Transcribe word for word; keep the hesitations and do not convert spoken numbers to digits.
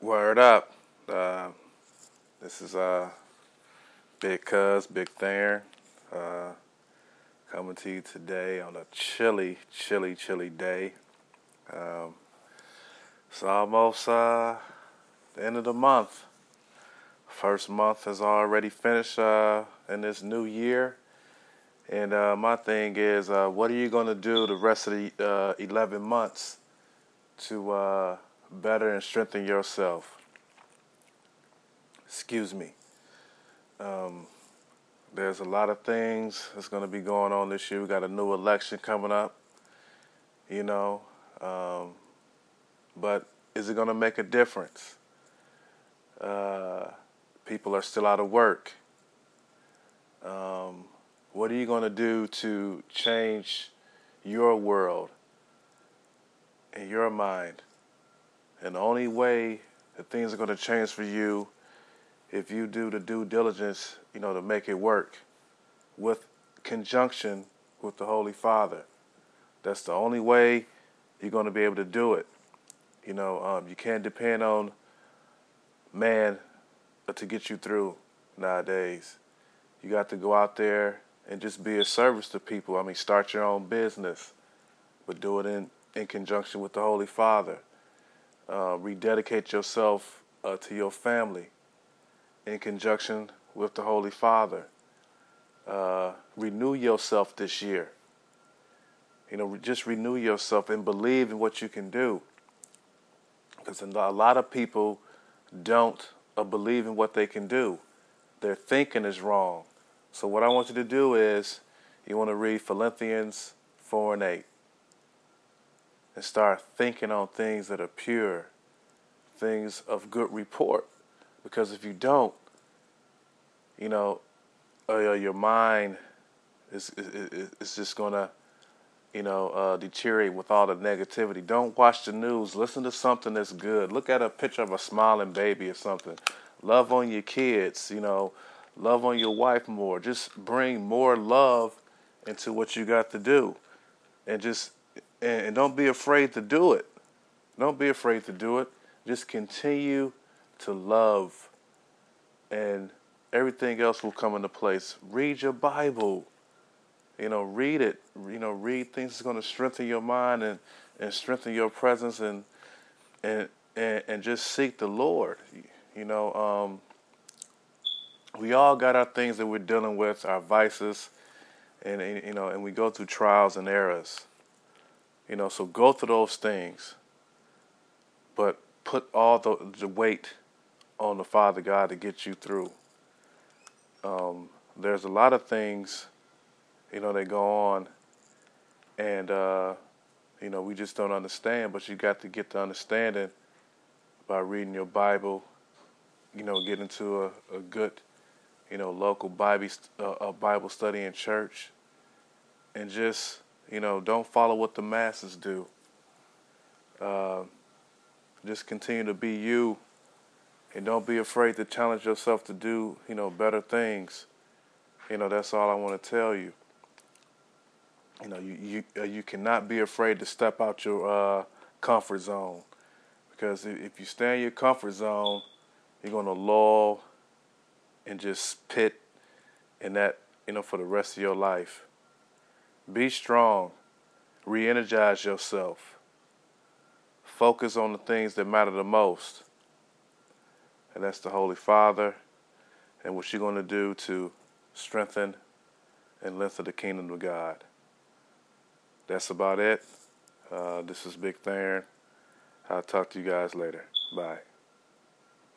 Word up. Uh, this is uh, Big Cuz, Big Theron, uh, coming to you today on a chilly, chilly, chilly day. Um, it's almost uh, the end of the month. First month has already finished uh, in this new year. And uh, my thing is, uh, what are you going to do the rest of the uh, eleven months to uh, better and strengthen yourself? Excuse me. Um, there's a lot of things that's going to be going on this year. We got a new election coming up, you know. Um, but is it going to make a difference? Uh, people are still out of work. Um, what are you going to do to change your world and your mind? And the only way that things are going to change for you if you do the due diligence, you know, to make it work with conjunction with the Holy Father. That's the only way you're going to be able to do it. You know, um, you can't depend on man to get you through nowadays. You got to go out there and just be a service to people. I mean, start your own business, but do it in, in conjunction with the Holy Father. Uh, rededicate yourself uh, to your family in conjunction with the Holy Father. Uh, renew yourself this year. You know, just renew yourself and believe in what you can do. Because a lot of people don't uh, believe in what they can do. Their thinking is wrong. So what I want you to do is, you want to read Philippians four and eight. And start thinking on things that are pure, things of good report. Because if you don't, you know, uh, your mind is, is, is just going to, you know, uh, deteriorate with all the negativity. Don't watch the news. Listen to something that's good. Look at a picture of a smiling baby or something. Love on your kids, you know. Love on your wife more. Just bring more love into what you got to do. And just, and, and don't be afraid to do it. Don't be afraid to do it. Just continue to love, and everything else will come into place. Read your Bible. You know, read it. You know, read things that's going to strengthen your mind and, and strengthen your presence, and and and, and just seek the Lord. You know, um, we all got our things that we're dealing with, our vices, and, and you know, and we go through trials and errors. You know, so go through those things, but put all the, the weight on the Father God to get you through. Um, there's a lot of things, you know, that go on, and, uh, you know, we just don't understand, but you got to get the understanding by reading your Bible, you know, get into a, a good, you know, local Bible, uh, a Bible study in church, and just, you know, don't follow what the masses do. Uh, just continue to be you, and don't be afraid to challenge yourself to do, you know, better things. You know, that's all I want to tell you. You know, you you, uh, you cannot be afraid to step out your uh, comfort zone, because if you stay in your comfort zone, you're going to lull and just pit in that, you know, for the rest of your life. Be strong. Re-energize yourself. Focus on the things that matter the most. And that's the Holy Father and what you're going to do to strengthen and lengthen the kingdom of God. That's about it. Uh, this is Big Theron. I'll talk to you guys later. Bye.